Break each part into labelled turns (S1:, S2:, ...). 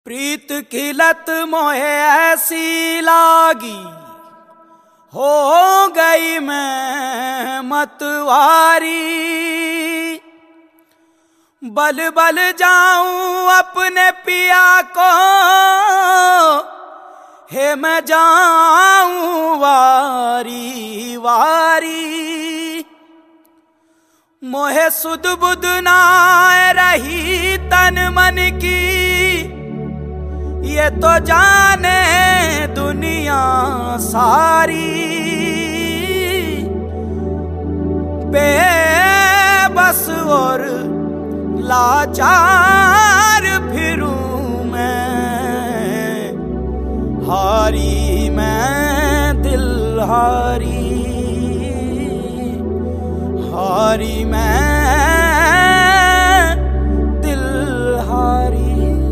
S1: प्रीत की लत मोहे ऐसी लागी, हो गई मैं मतवारी। बल बल जाऊं अपने पिया को, हे मैं जाऊं वारी वारी। मोहे सुध बुध ना रही तन मन की, ये तो जाने दुनिया सारी। बेबस और लाचार फिरूं मैं, हारी मैं दिल हारी, हारी मैं दिल हारी।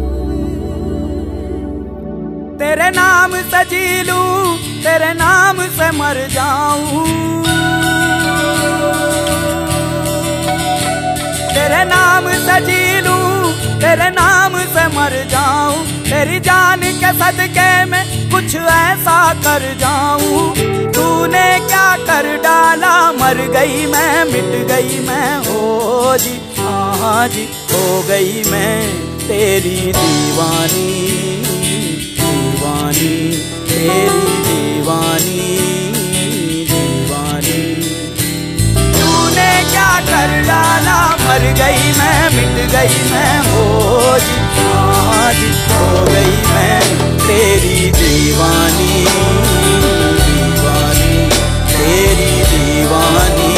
S1: तेरे नाम से जी लूं, तेरे नाम से मर जाऊं, तेरे नाम से जी लूं, तेरे नाम से मर जाऊं। तेरी जान के सदके में कुछ ऐसा कर जाऊं। तूने क्या कर डाला, मर गई मैं, मिट गई मैं, हो जी हाँ जी हो गई मैं तेरी दीवानी, दीवानी तेरी दीवानी, दीवानी। तूने क्या कर डाला, मर गई मैं, मिट गई मैं, हो जी हाँ जी हो गई मैं तेरी दीवानी, दीवानी तेरी दीवानी,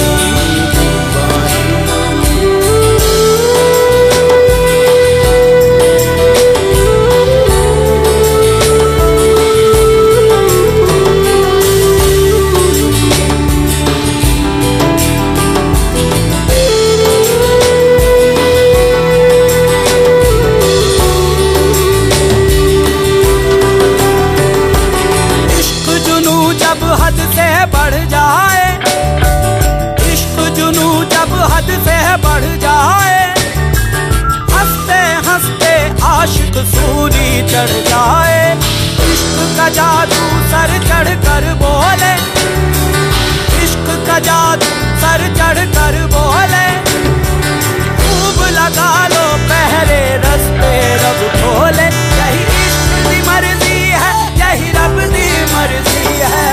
S1: हद से बढ़ जाए, इश्क जुनू जब हद से बढ़ जाए। हंसते हंसते आशिक सूली चढ़ जाए। इश्क का जादू सर चढ़ कर बोले, इश्क का जादू सर चढ़ कर बोले। खूब लगा लो पहरे रस्ते रब खोले। यही इश्क की मर्जी है, यही रब की मर्जी है।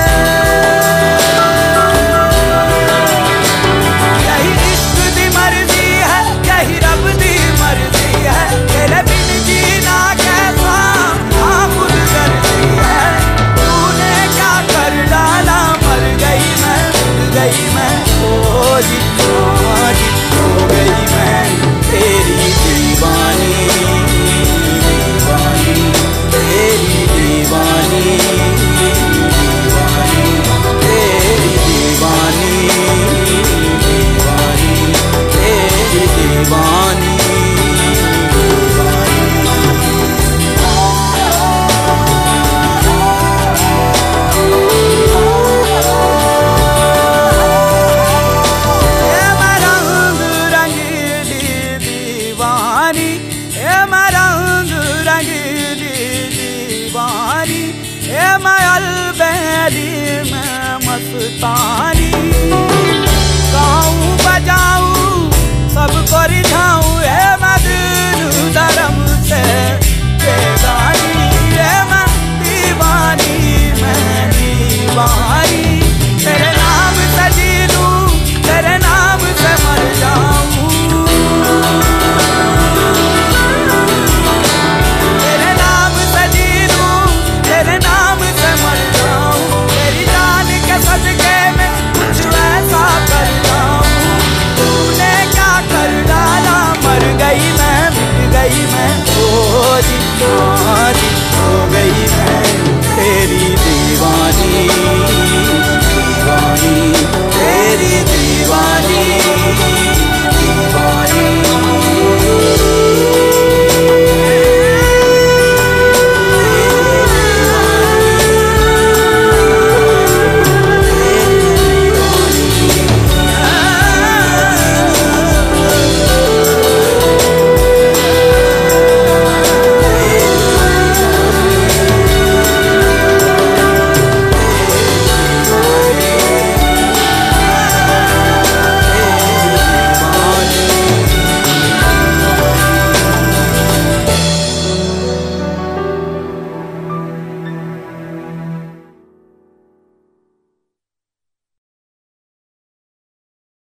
S1: मस्तानी गाऊं बजाऊं सबको रिझाऊं, हे मधुर धर्म से बेगानी। हे मैं दीवानी, मैं दीवानी। तेरे नाम से जी लूं, तेरे नाम से मर जाऊं। तेरे नाम से जी लूं, तेरे नाम से मर जाऊं। तेरी जान के सदके में कुछ ऐसा कर जाऊं। तूने क्या कर डाला, मर गई मैं, मिट गई मैं, ओ जी